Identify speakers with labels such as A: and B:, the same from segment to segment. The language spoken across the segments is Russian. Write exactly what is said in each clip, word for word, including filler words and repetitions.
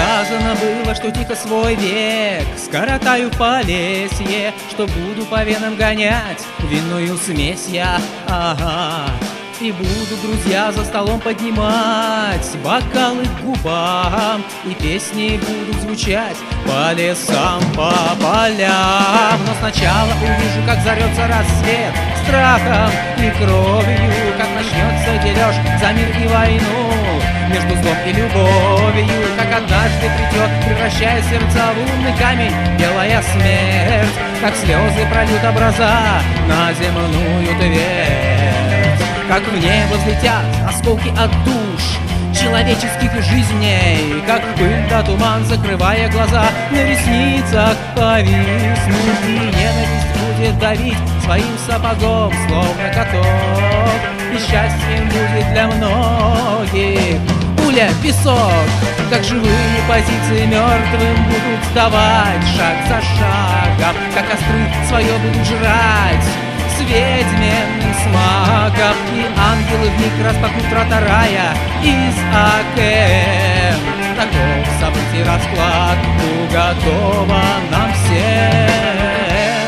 A: Сказано было, что тихо свой век скоротаю в Полесье, что буду по венам гонять винную смесь я, ага. И будут друзья за столом поднимать бокалы к губам, и песни будут звучать по лесам, по полям. Но сначала увижу, как зарется рассвет страхом и кровью, как начнется дележ за мир и войну между злом и любовью, как однажды придет, превращая сердца в лунный камень, белая смерть, как слезы прольют образа на земную твердь, как в небо взлетят осколки от душ человеческих жизней, как пыль да туман, закрывая глаза, на ресницах повиснут, и ненависть будет давить своим сапогом, словно каток, и счастьем будет для многих пуля в песок, как живые позиции мертвым будут сдавать шаг за шагом, как костры свое будут жрать с ведьминым смаком, и ангелы вмиг распахнут врата рая из океан. Таков событий расклад уготован нам всем.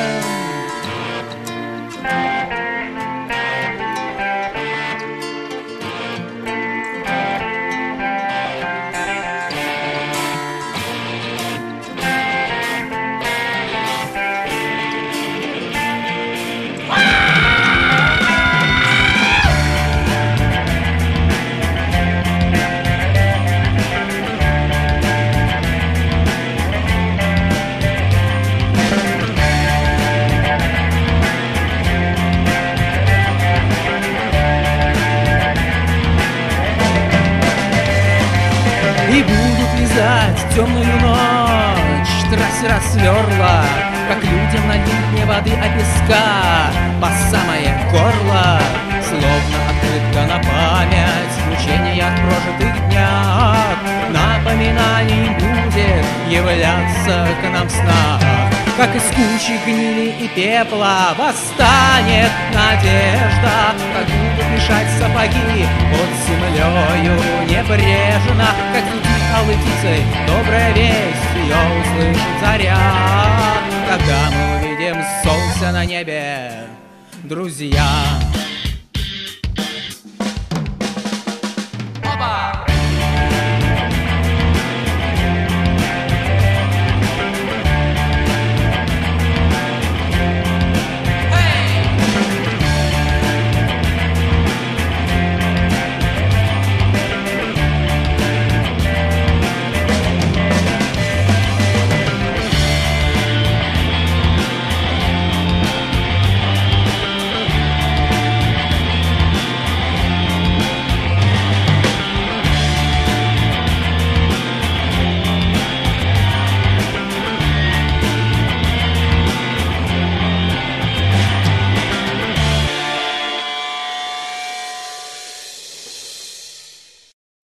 A: И будут лизать темную ночь трассы рассверла, как людям налить не воды, а песка по самое горло, словно открытка на память в мучениях прожитых днях. Напоминаний будет являться к нам в снах, как из кучи гнили и пепла восстанет надежда, как будут мешать сапоги под землею небрежно, как летит алой птицей добрая весть, ее услышит заря, когда мы увидим солнце на небе, друзья.